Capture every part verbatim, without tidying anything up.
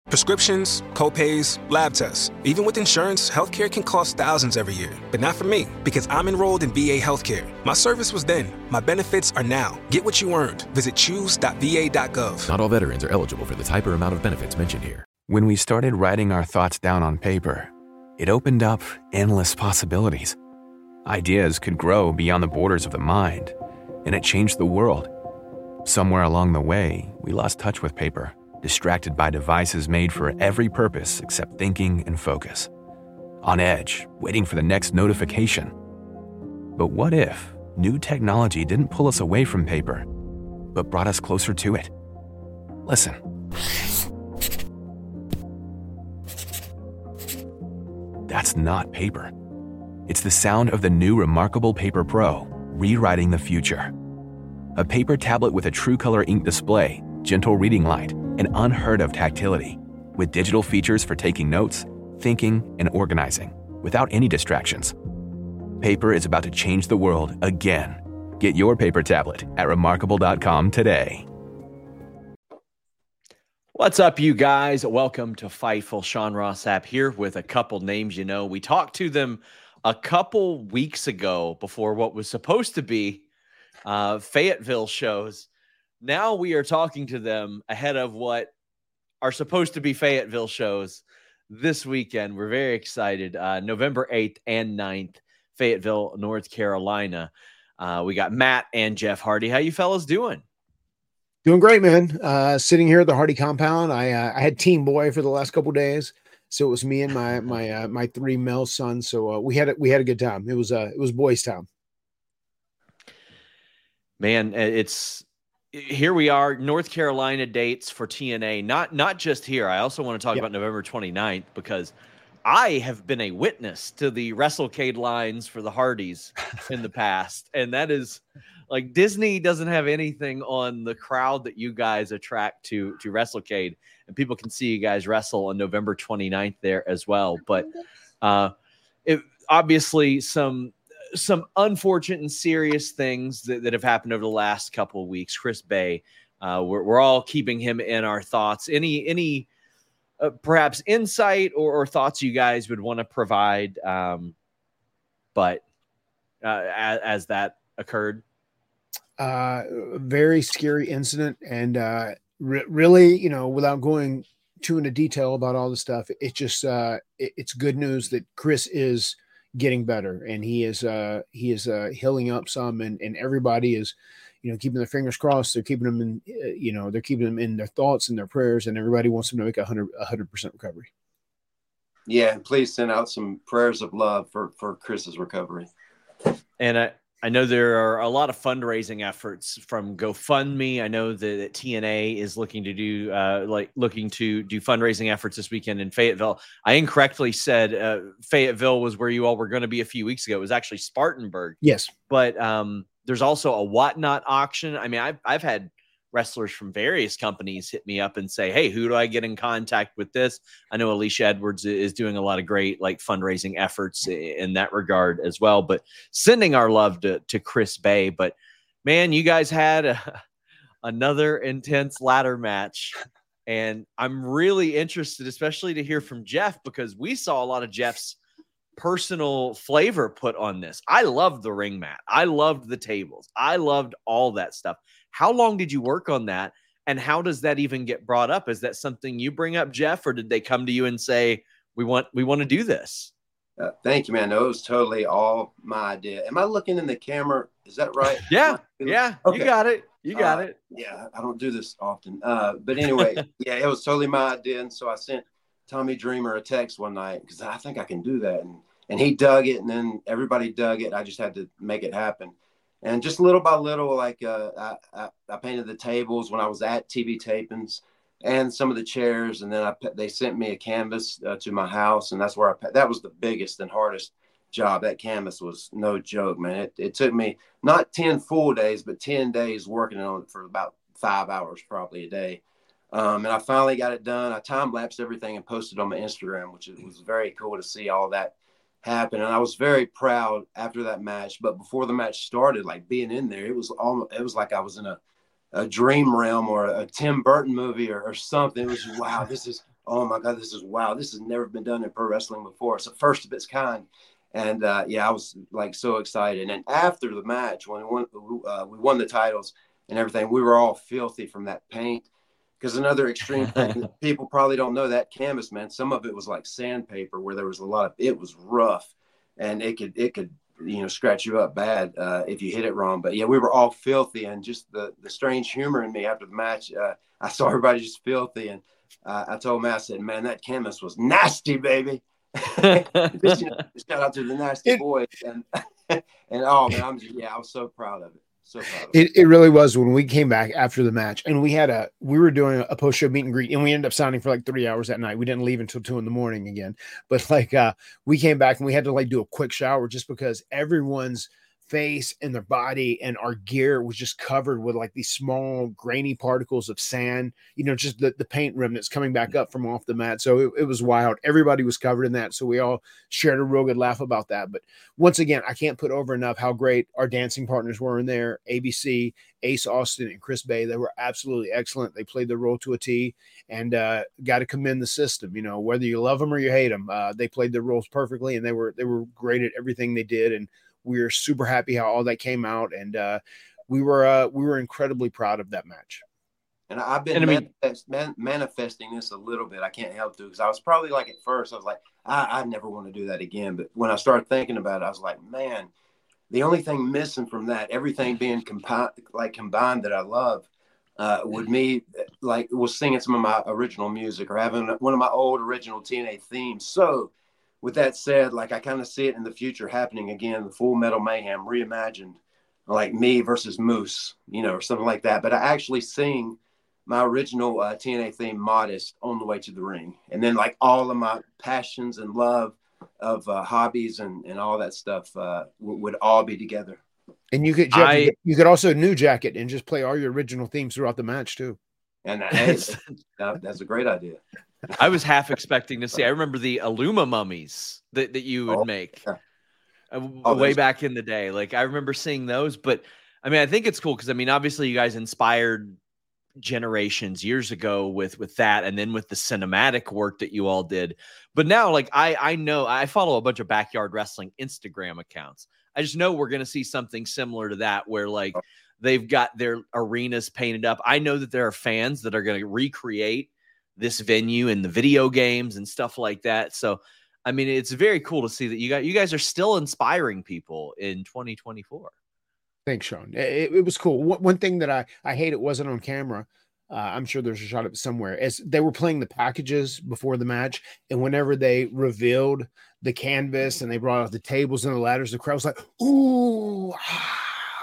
Prescriptions, copays, lab tests. Even with insurance, healthcare can cost thousands every year. But not for me, because I'm enrolled in V A Healthcare. My service was then. My benefits are now. Get what you earned. Visit choose dot v a dot gov. Not all veterans are eligible for the type or amount of benefits mentioned here. When we started writing our thoughts down on paper, it opened up endless possibilities. Ideas could grow beyond the borders of the mind, and it changed the world. Somewhere along the way, we lost touch with paper, distracted by devices made for every purpose except thinking and focus. On edge, waiting for the next notification. But what if new technology didn't pull us away from paper, but brought us closer to it? Listen. That's not paper. It's the sound of the new Remarkable Paper Pro, rewriting the future. A paper tablet with a true-color ink display, gentle reading light, and unheard of tactility, with digital features for taking notes, thinking, and organizing, without any distractions. Paper is about to change the world again. Get your paper tablet at remarkable dot com today. What's up, you guys? Welcome to Fightful. Sean Ross Sapp here with a couple names you know. We talked to them a couple weeks ago before what was supposed to be uh, Fayetteville shows. Now we are talking to them ahead of what are supposed to be Fayetteville shows this weekend. We're very excited. Uh, November eighth and ninth, Fayetteville, North Carolina. Uh, we got Matt and Jeff Hardy. How you fellas doing? Doing great, man. Uh, sitting here at the Hardy compound. I uh, I had Team Boy for the last couple of days, so it was me and my my uh, my three male sons. So uh, we had it. We had a good time. It was uh, it was boys' time. Man, it's. Here we are, North Carolina dates for T N A. Not not just here. I also want to talk yep. about November twenty-ninth because I have been a witness to the WrestleCade lines for the Hardys in the past. And that is like Disney doesn't have anything on the crowd that you guys attract to, to WrestleCade. And people can see you guys wrestle on November twenty-ninth there as well. But uh, it, obviously some – some unfortunate and serious things that, that have happened over the last couple of weeks. Chris Bey, uh, we're, we're all keeping him in our thoughts. Any, any uh, perhaps insight or, or thoughts you guys would want to provide. Um, but uh, as, as that occurred, uh, very scary incident. And uh, re- really, you know, without going too into detail about all the stuff, it's just, uh, it, it's good news that Chris is getting better, and he is uh he is uh healing up some, and and everybody is, you know, keeping their fingers crossed. They're keeping them in, uh, you know, they're keeping them in their thoughts and their prayers, and everybody wants them to make a hundred a hundred percent recovery. Yeah, and please send out some prayers of love for for Chris's recovery. And I I know there are a lot of fundraising efforts from GoFundMe. I know that, that T N A is looking to do uh, like looking to do fundraising efforts this weekend in Fayetteville. I incorrectly said uh, Fayetteville was where you all were going to be a few weeks ago. It was actually Spartanburg. Yes, but um, there's also a Whatnot auction. I mean, I've I've had wrestlers from various companies hit me up and say, hey, who do I get in contact with this? I know Alicia Edwards is doing a lot of great like fundraising efforts in that regard as well, but sending our love to, to Chris Bey. But man, you guys had a, another intense ladder match, and I'm really interested, especially to hear from Jeff, because we saw a lot of Jeff's personal flavor put on this. I loved the ring mat. I loved the tables. I loved all that stuff. How long did you work on that? And how does that even get brought up? Is that something you bring up, Jeff, or did they come to you and say, we want, we want to do this? Uh, thank you, man. No, it was totally all my idea. Am I looking in the camera? Is that right? Yeah. Yeah. Okay. You got it. You got uh, it. Yeah. I don't do this often. Uh, but anyway, yeah, it was totally my idea. And so I sent Tommy Dreamer a text one night because I think I can do that. And, and he dug it, and then everybody dug it. I just had to make it happen. And just little by little, like uh, I, I, I painted the tables when I was at T V tapings and some of the chairs. And then I they sent me a canvas uh, to my house. And that's where I, that was the biggest and hardest job. That canvas was no joke, man. It, it took me not ten full days, but ten days working on it for about five hours, probably a day. Um, and I finally got it done. I time-lapsed everything and posted on my Instagram, which was very cool to see all that happen. And I was very proud after that match. But before the match started, like being in there, it was almost, it was like I was in a, a dream realm or a Tim Burton movie or, or something. It was, wow, this is oh my God, this is wow. This has never been done in pro wrestling before. It's the first of its kind. And uh, yeah, I was like so excited. And after the match, when we won, uh, we won the titles and everything, we were all filthy from that paint. Because another extreme thing, people probably don't know that canvas, man. Some of it was like sandpaper, where there was a lot of, it was rough, and it could, it could, you know, scratch you up bad uh, if you hit it wrong. But yeah, we were all filthy, and just the the strange humor in me after the match. Uh, I saw everybody just filthy, and uh, I told Matt, I said, "Man, that canvas was nasty, baby." Just, you know, shout out to the nasty it, boys, and and oh man, I'm just, yeah, I was so proud of it. So proud of it. It really was when we came back after the match, and we had a we were doing a post show meet and greet, and we ended up signing for like three hours that night. We didn't leave until two in the morning again, but like uh, we came back and we had to like do a quick shower just because everyone's face and their body and our gear was just covered with like these small grainy particles of sand, you know, just the, the paint remnants coming back up from off the mat. So it, it was wild. Everybody was covered in that. So we all shared a real good laugh about that. But once again, I can't put over enough how great our dancing partners were in there. A B C, Ace Austin, and Chris Bay. They were absolutely excellent. They played their role to a T, and uh, got to commend the system. You know, whether you love them or you hate them, uh, they played their roles perfectly, and they were, they were great at everything they did. And we were super happy how all that came out, and uh, we were uh, we were incredibly proud of that match. And I've been and I mean, manifest, man, manifesting this a little bit. I can't help to, because I was probably like at first, I was like, I, I never want to do that again. But when I started thinking about it, I was like, man, the only thing missing from that, everything being compi- like combined that I love, uh, would me like was singing some of my original music or having one of my old original T N A themes. So with that said, like I kind of see it in the future happening again, the Full Metal Mayhem reimagined, like me versus Moose, you know, or something like that. But I actually sing my original uh, T N A theme, Modest, on the way to the ring. And then like all of my passions and love of uh, hobbies and, and all that stuff uh, w- would all be together. And you could, Jeff, I, you could, you could also new jacket and just play all your original themes throughout the match too. And uh, hey, that, that's a great idea. I was half expecting to see. I remember the Illuma mummies that, that you would oh, make yeah. uh, oh, way back in the day. Like I remember seeing those, but I mean, I think it's cool because I mean, obviously, you guys inspired generations years ago with with that, and then with the cinematic work that you all did. But now, like I I know I follow a bunch of backyard wrestling Instagram accounts. I just know we're going to see something similar to that, where like they've got their arenas painted up. I know that there are fans that are going to recreate this venue and the video games and stuff like that. So, I mean, it's very cool to see that you guys, you guys are still inspiring people in twenty twenty-four. Thanks, Sean. It, it was cool. One, one thing that I, I hate it wasn't on camera. Uh, I'm sure there's a shot of it somewhere. As they were playing the packages before the match, and whenever they revealed the canvas and they brought out the tables and the ladders, the crowd was like, ooh, ah.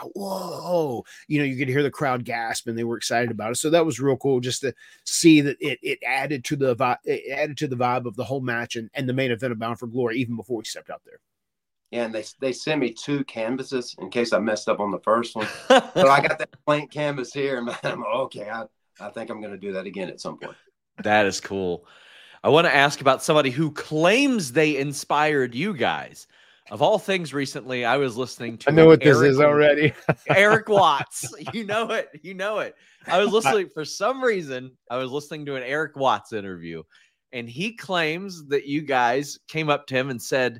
Whoa, you know, you could hear the crowd gasp and they were excited about it. So that was real cool just to see that it it added to the vibe, it added to the vibe of the whole match and, and the main event of Bound for Glory, even before we stepped out there. Yeah, and they they sent me two canvases in case I messed up on the first one. So I got that blank canvas here, and I'm like, okay, I, I think I'm going to do that again at some point. That is cool. I want to ask about somebody who claims they inspired you guys. Of all things recently, I was listening to I know what Eric, this is already. Eric Watts. You know it. You know it. I was listening for some reason. I was listening to an Eric Watts interview, and he claims that you guys came up to him and said,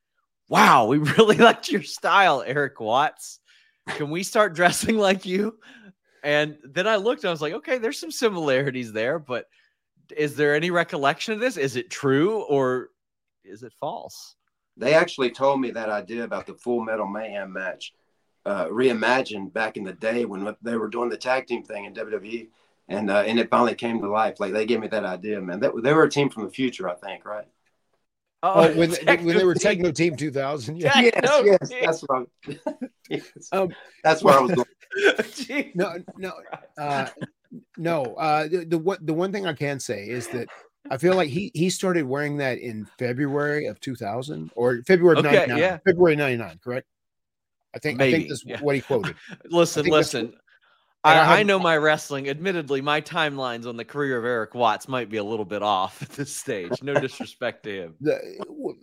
wow, we really liked your style, Eric Watts. Can we start dressing like you? And then I looked and I was like, okay, there's some similarities there, but is there any recollection of this? Is it true or is it false? They actually told me that idea about the Full Metal Mayhem match, uh, reimagined back in the day when they were doing the tag team thing in W W E, and uh, and it finally came to life. Like they gave me that idea, man. That they were a team from the future, I think, right? Oh, when, when they were Techno Team two thousand, yeah. Yes, yes, that's what I, yes. Um, that's where I was going. no, no, uh, no. Uh, the the one the one thing I can say is that I feel like he he started wearing that in February of two thousand or February of okay, ninety-nine. Yeah. February ninety-nine, correct? I think Maybe, I think that's yeah. what he quoted. listen, listen. I, I, I, I know my wrestling. Admittedly, my timelines on the career of Eric Watts might be a little bit off at this stage. No disrespect to him. The,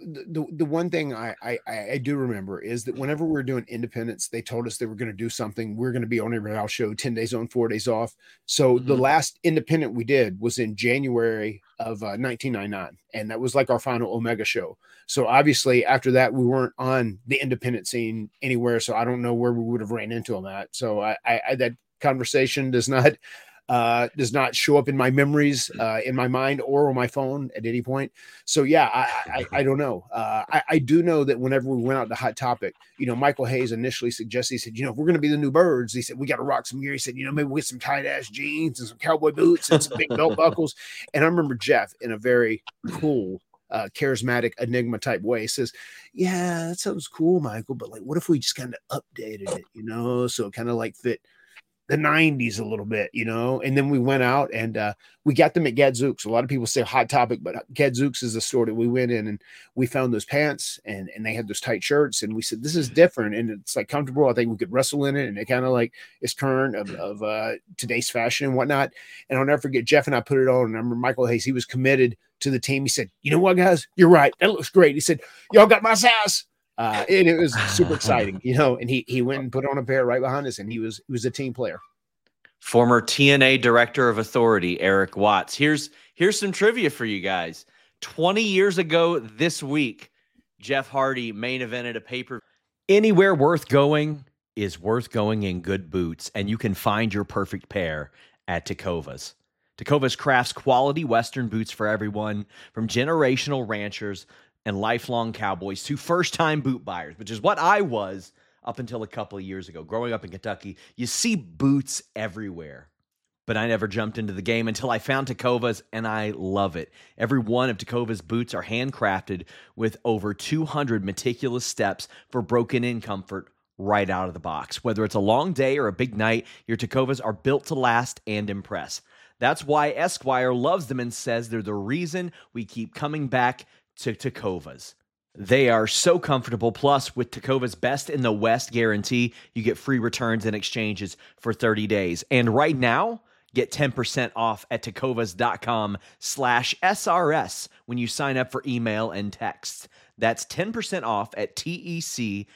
the, the, the one thing I, I, I do remember is that whenever we were doing independence, they told us they were going to do something. We are going to be on every house show, ten days on, four days off. So mm-hmm. the last independent we did was in January of uh, nineteen ninety-nine. And that was like our final Omega show. So obviously after that, we weren't on the independent scene anywhere. So I don't know where we would have ran into them at. So I, I, I that conversation does not, uh, does not show up in my memories, uh, in my mind or on my phone at any point. So yeah, I, I, I don't know. Uh, I, I do know that whenever we went out to Hot Topic, you know, Michael Hayes initially suggested, he said, you know, if we're going to be the new Birds, he said, we got to rock some gear. He said, you know, maybe we'll get some tight ass jeans and some cowboy boots and some big belt buckles. And I remember Jeff in a very cool, uh, charismatic enigma type way says, yeah, that sounds cool, Michael. But like, what if we just kind of updated it, you know? So it kind of like fit the nineties a little bit, you know, and then we went out and uh, we got them at Gadzooks. A lot of people say Hot Topic, but Gadzooks is the store that we went in and we found those pants and, and they had those tight shirts. And we said, this is different. And it's like comfortable. I think we could wrestle in it. And it kind of like is current of, of uh, today's fashion and whatnot. And I'll never forget, Jeff and I put it on. And I remember Michael Hayes, he was committed to the team. He said, you know what, guys, you're right. That looks great. He said, y'all got my size. Uh, and it was super exciting, you know, and he, he went and put on a pair right behind us and he was, he was a team player. Former T N A Director of Authority, Eric Watts. Here's, here's some trivia for you guys. twenty years ago this week, Jeff Hardy main evented a paper. Anywhere worth going is worth going in good boots, and you can find your perfect pair at Tecovas. Tecovas crafts quality Western boots for everyone, from generational ranchers and lifelong cowboys to first-time boot buyers, which is what I was up until a couple of years ago. Growing up in Kentucky, you see boots everywhere. But I never jumped into the game until I found Tecovas, and I love it. Every one of Tecovas boots are handcrafted with over two hundred meticulous steps for broken-in comfort right out of the box. Whether it's a long day or a big night, your Tecovas are built to last and impress. That's why Esquire loves them and says they're the reason we keep coming back to Tecovas. They are so comfortable. Plus, with Tecovas Best in the West guarantee, you get free returns and exchanges for thirty days. And right now, get ten percent off at tecovas.com slash SRS when you sign up for email and text. That's ten percent off at T-E-C-O-V-A-S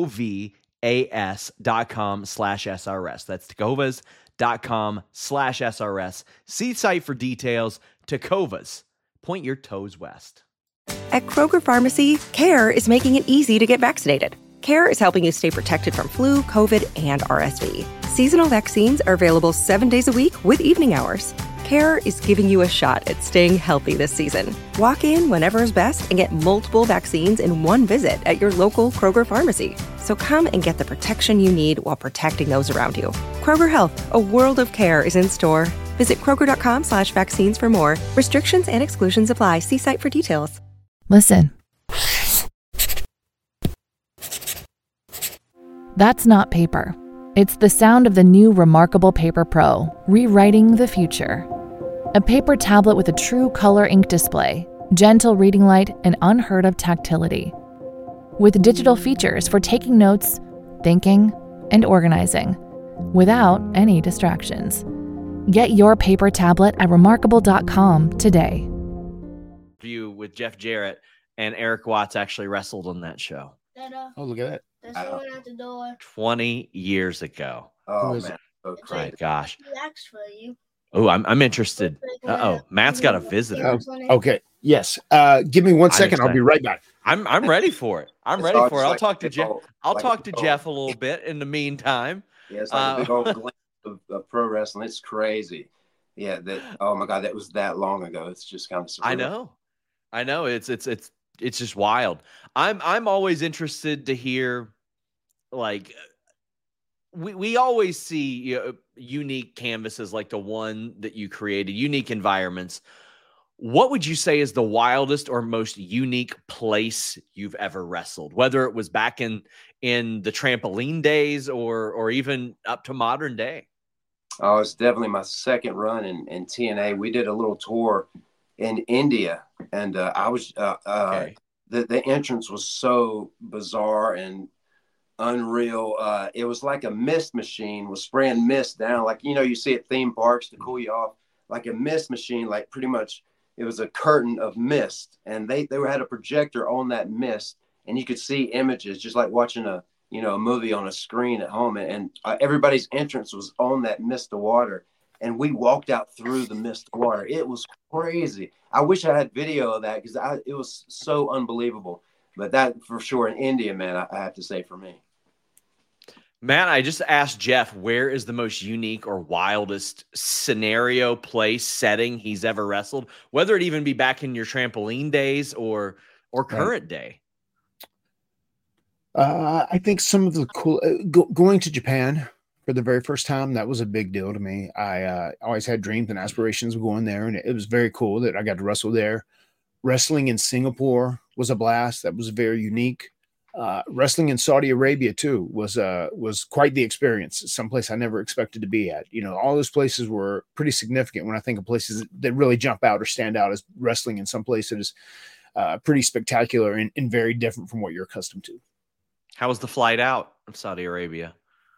dot com slash SRS. That's tecovas.com slash SRS. See site for details. Tecovas. Point your toes west. At Kroger Pharmacy, CARE is making it easy to get vaccinated. CARE is helping you stay protected from flu, COVID, and R S V. Seasonal vaccines are available seven days a week with evening hours. CARE is giving you a shot at staying healthy this season. Walk in whenever is best and get multiple vaccines in one visit at your local Kroger Pharmacy. So come and get the protection you need while protecting those around you. Kroger Health, a world of care, is in store. Visit kroger.com slash vaccines for more. Restrictions and exclusions apply. See site for details. Listen. That's not paper. It's the sound of the new Remarkable Paper Pro, rewriting the future. A paper tablet with a true color ink display, gentle reading light, and unheard of tactility. With digital features for taking notes, thinking, and organizing, without any distractions. Get your paper tablet at remarkable dot com today. View with Jeff Jarrett, and Eric Watts actually wrestled on that show. Oh, look at that. There's someone at the door. twenty years ago. Oh, is man. Oh, My great. gosh. He asked for you. Oh, I'm I'm interested. Uh-oh. Matt's got a visitor. Oh, okay. Yes. Uh, give me one I second. I'll understand. be right back. I'm I'm ready for it. I'm It's ready all for it. just I'll like talk to big Jeff. old- I'll like talk a to big old- Jeff a little bit in the meantime. Yeah, it's like Uh, a big old glimpse of, of pro wrestling. It's crazy. Yeah, that oh my god, that was that long ago. It's just kind of surreal. I know. I know. It's it's it's it's just wild. I'm I'm always interested to hear, like, we we always see, you know, unique canvases like the one that you created, unique environments. What would you say is the wildest or most unique place you've ever wrestled? Whether it was back in in the trampoline days or or even up to modern day. Oh, it's definitely my second run in, in T N A. We did a little tour in India, and uh, I was uh, uh, Okay. the the entrance was so bizarre and unreal. Uh, it was like a mist machine was spraying mist down, like you know you see at theme parks to cool you off, like a mist machine, like pretty much. it was a curtain of mist, and they they had a projector on that mist, and you could see images just like watching a you know a movie on a screen at home, and, and uh, everybody's entrance was on that mist of water, and we walked out through the mist of water. It was crazy. I wish I had video of that because I it was so unbelievable. But that for sure in India, man, I, I have to say for me. Matt, I just asked Jeff, where is the most unique or wildest scenario, place, setting he's ever wrestled, whether it even be back in your trampoline days or or current right. day? Uh, I think some of the cool uh, go, going to Japan for the very first time, that was a big deal to me. I uh, always had dreams and aspirations of going there, and it, it was very cool that I got to wrestle there. Wrestling in Singapore was a blast. That was very unique. Uh, wrestling in Saudi Arabia too was uh was quite the experience. Someplace I never expected to be at. You know, all those places were pretty significant when I think of places that really jump out or stand out as wrestling in some places uh, pretty spectacular and, and very different from what you're accustomed to. How was the flight out of Saudi Arabia?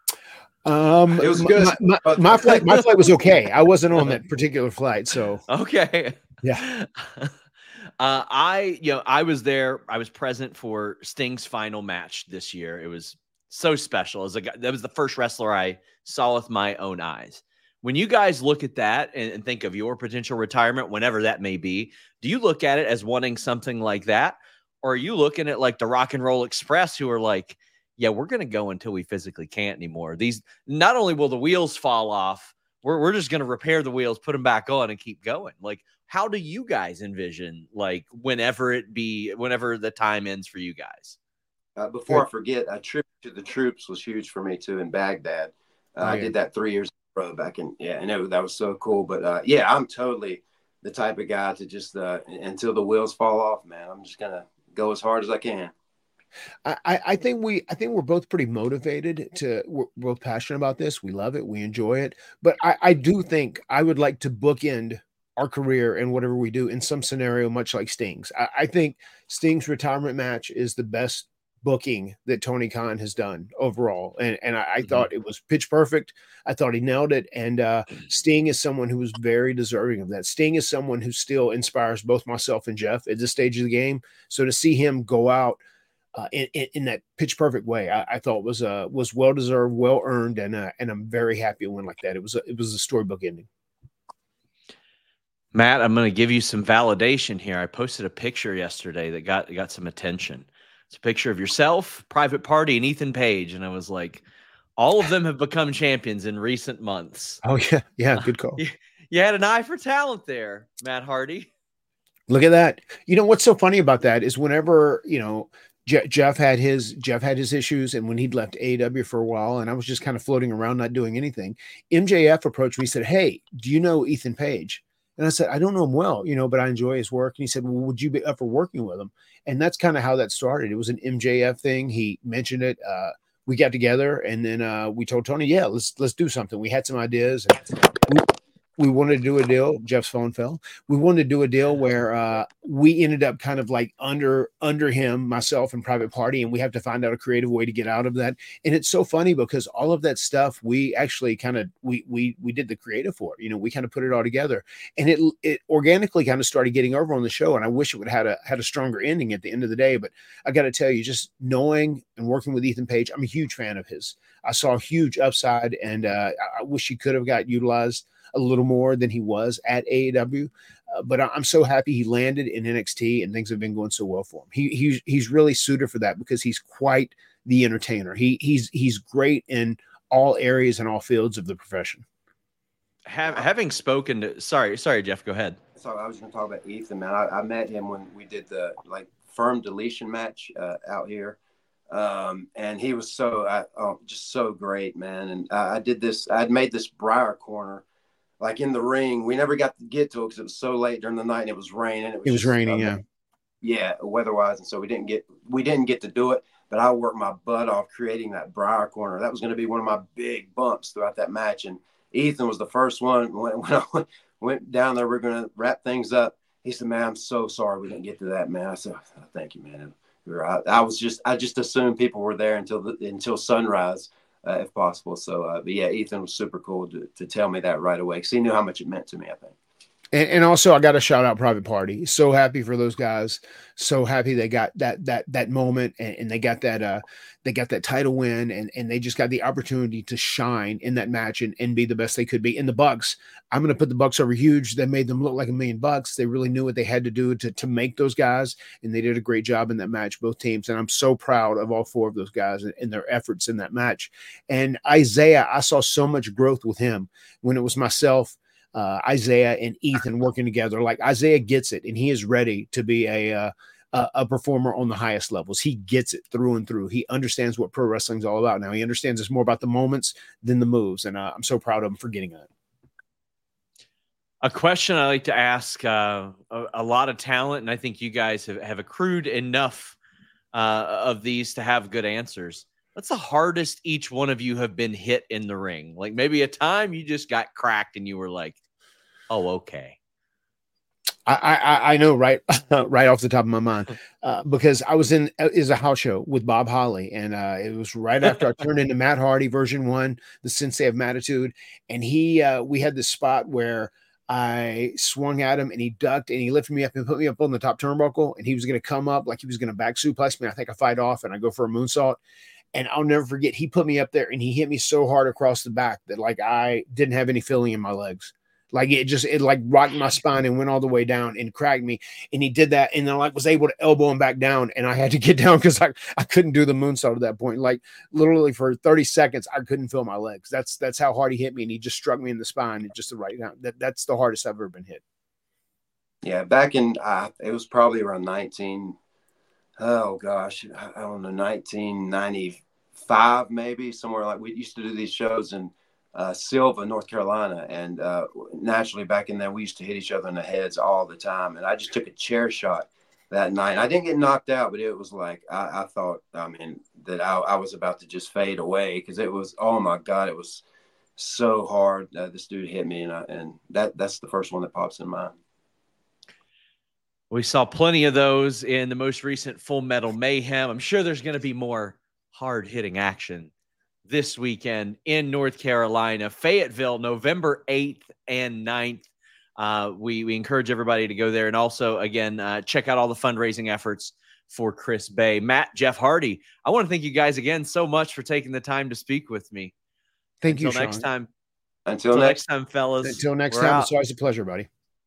Um, it was good. My, my, my flight, my flight was okay. I wasn't on that particular flight, so okay. Yeah. Uh, I, you know, I was there. I was present for Sting's final match this year. It was so special. As a guy, that was the first wrestler I saw with my own eyes. When you guys look at that and, and think of your potential retirement, whenever that may be, do you look at it as wanting something like that? Or are you looking at like the Rock and Roll Express who are like, yeah, we're going to go until we physically can't anymore. These, not only will the wheels fall off, we're, we're just going to repair the wheels, put them back on and keep going. Like, how do you guys envision, like, whenever it be, whenever the time ends for you guys? Uh, before Good. I forget, a trip to the troops was huge for me too in Baghdad. Uh, oh, yeah. I did that three years in a row back in, yeah, and it, that was so cool. But uh, yeah, I'm totally the type of guy to just, uh, until the wheels fall off, man, I'm just going to go as hard as I can. I, I think we, I think we're both pretty motivated to, we're both passionate about this. We love it. We enjoy it. But I, I do think I would like to bookend our career and whatever we do in some scenario, much like Sting's. I, I think Sting's retirement match is the best booking that Tony Khan has done overall. And, and I, I mm-hmm. thought it was pitch perfect. I thought he nailed it. And uh, Sting is someone who was very deserving of that. Sting is someone who still inspires both myself and Jeff at this stage of the game. So to see him go out uh, in, in, in that pitch perfect way, I, I thought was uh, was well deserved, well earned, and uh, and I'm very happy it went like that. It was a, it was a storybook ending. Matt, I'm going to give you some validation here. I posted a picture yesterday that got got some attention. It's a picture of yourself, Private Party, and Ethan Page, and I was like, all of them have become champions in recent months. Oh yeah, yeah, good call. You, you had an eye for talent there, Matt Hardy. Look at that. You know what's so funny about that is whenever you know Je- Jeff had his Jeff had his issues, and when he'd left A E W for a while, and I was just kind of floating around, not doing anything. M J F approached me, said, "Hey, do you know Ethan Page?" And I said, I don't know him well, you know, but I enjoy his work. And he said, well, would you be up for working with him? And that's kind of how that started. It was an M J F thing. He mentioned it. Uh, we got together, and then uh, we told Tony, yeah, let's, let's do something. We had some ideas. And we, we wanted to do a deal. Jeff's phone fell. We wanted to do a deal where uh, we ended up kind of like under, under him, myself and Private Party. And we have to find out a creative way to get out of that. And it's so funny because all of that stuff, we actually kind of, we, we, we did the creative for it. You know, we kind of put it all together, and it, it organically kind of started getting over on the show. And I wish it would have had a, had a stronger ending at the end of the day, but I got to tell you, just knowing and working with Ethan Page, I'm a huge fan of his. I saw a huge upside, and uh, I wish he could have got utilized a little more than he was at A E W. Uh, but I'm so happy he landed in N X T and things have been going so well for him. He he's, he's really suited for that because he's quite the entertainer. He he's, he's great in all areas and all fields of the profession. Have, having spoken to, sorry, sorry, Jeff, go ahead. So I was going to talk about Ethan, man. I, I met him when we did the like firm deletion match uh, out here. Um, and he was so, uh, oh, just so great, man. And uh, I did this, I'd made this Briar corner, like in the ring. We never got to get to it because it was so late during the night and it was raining. It was, it was just, raining, um, yeah. Yeah, weather-wise. And so we didn't get, we didn't get to do it, but I worked my butt off creating that Briar corner. That was going to be one of my big bumps throughout that match. And Ethan was the first one. When, when I went, went down there, we we're going to wrap things up. He said, man, I'm so sorry we didn't get to that, man. I said, oh, thank you, man. I, I was just, I just assumed people were there until the, until sunrise, uh, if possible. So, uh, but yeah, Ethan was super cool to, to tell me that right away because he knew how much it meant to me, I think. And, and also, I got to shout out Private Party. So happy for those guys. So happy they got that that that moment, and, and they got that uh they got that title win, and and they just got the opportunity to shine in that match and, and be the best they could be. And the Bucks, I'm going to put the Bucks over huge. They made them look like a million bucks. They really knew what they had to do to to make those guys, and they did a great job in that match, both teams. And I'm so proud of all four of those guys and, and their efforts in that match. And Isaiah, I saw so much growth with him when it was myself, Uh, Isaiah and Ethan working together. Like, Isaiah gets it, and he is ready to be a, uh, a a performer on the highest levels. He gets it through and through. He understands what pro wrestling is all about now. He understands it's more about the moments than the moves, and uh, I'm so proud of him for getting that. A question I like to ask uh, a, a lot of talent, and I think you guys have, have accrued enough uh, of these to have good answers. What's the hardest each one of you have been hit in the ring? Like, maybe a time you just got cracked and you were like, oh, okay. I, I, I know right, right off the top of my mind, uh, because I was in is a house show with Bob Holly, and uh, it was right after I turned into Matt Hardy version one, the Sensei of Mattitude, and he, uh, we had this spot where I swung at him and he ducked and he lifted me up and put me up on the top turnbuckle, and he was going to come up like he was going to back suplex me. I think I fight off and I go for a moonsault. And I'll never forget, he put me up there and he hit me so hard across the back that like I didn't have any feeling in my legs. Like it just, it like rocked my spine and went all the way down and cracked me. And he did that. And then I like was able to elbow him back down. And I had to get down because I, I couldn't do the moonsault at that point. Like literally for thirty seconds, I couldn't feel my legs. That's, that's how hard he hit me. And he just struck me in the spine at just the right down. That, that's the hardest I've ever been hit. Yeah. Back in, uh, it was probably around nineteen. Oh gosh, I don't know, nineteen ninety-five, maybe somewhere. Like, we used to do these shows in uh, Silva, North Carolina. And uh, naturally back in there, we used to hit each other in the heads all the time. And I just took a chair shot that night. I didn't get knocked out, but it was like, I, I thought, I mean, that I, I was about to just fade away, because it was, oh my God, it was so hard. Uh, this dude hit me, and, I, and that that's the first one that pops in mind. We saw plenty of those in the most recent Full Metal Mayhem. I'm sure there's going to be more hard-hitting action this weekend in North Carolina. Fayetteville, November eighth and ninth. Uh, we, we encourage everybody to go there. And also, again, uh, check out all the fundraising efforts for Chris Bey. Matt, Jeff Hardy, I want to thank you guys again so much for taking the time to speak with me. Thank Until you, next Sean. time. Until, Until next next time, fellas. Until next We're time, out. it's always a pleasure, buddy.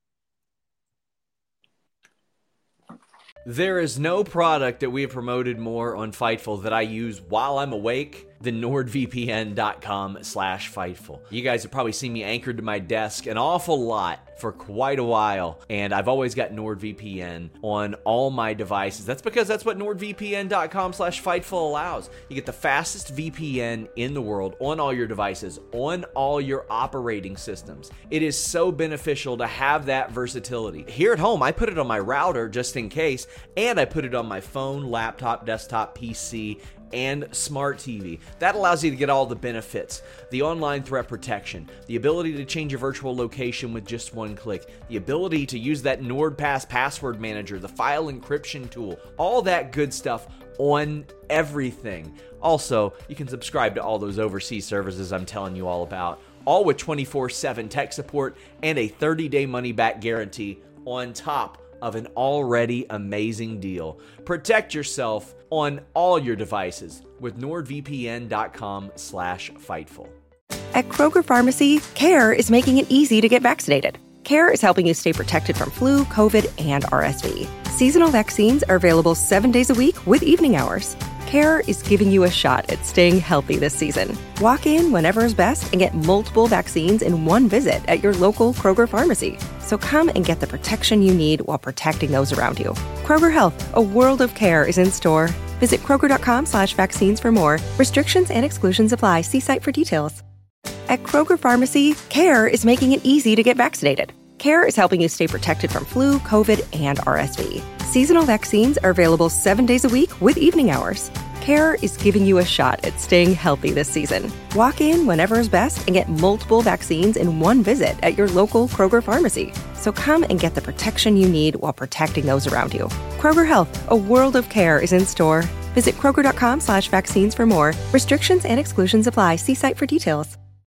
There is no product that we have promoted more on Fightful that I use while I'm awake than NordVPN.com slash Fightful. You guys have probably seen me anchored to my desk an awful lot for quite a while, and I've always got NordVPN on all my devices. That's because that's what NordVPN.com slash Fightful allows. You get the fastest V P N in the world on all your devices, on all your operating systems. It is so beneficial to have that versatility. Here at home, I put it on my router just in case, and I put it on my phone, laptop, desktop, P C, and smart T V. That allows you to get all the benefits: the online threat protection, the ability to change your virtual location with just one click, the ability to use that NordPass password manager, the file encryption tool, all that good stuff on everything. Also, you can subscribe to all those overseas services I'm telling you all about, all with twenty-four seven tech support and a thirty-day money-back guarantee on top of an already amazing deal. Protect yourself on all your devices with NordVPN.com slash Fightful. At Kroger Pharmacy, CARE is making it easy to get vaccinated. CARE is helping you stay protected from flu, COVID, and R S V. Seasonal vaccines are available seven days a week with evening hours. CARE is giving you a shot at staying healthy this season. Walk in whenever is best and get multiple vaccines in one visit at your local Kroger pharmacy. So come and get the protection you need while protecting those around you. Kroger Health, a world of care, is in store. Visit Kroger.com slash vaccines for more. Restrictions and exclusions apply. See site for details. At Kroger Pharmacy, CARE is making it easy to get vaccinated. CARE is helping you stay protected from flu, COVID, and R S V. Seasonal vaccines are available seven days a week with evening hours. CARE is giving you a shot at staying healthy this season. Walk in whenever is best and get multiple vaccines in one visit at your local Kroger pharmacy. So come and get the protection you need while protecting those around you. Kroger Health, a world of care, is in store. Visit Kroger.com slash vaccines for more. Restrictions and exclusions apply. See site for details.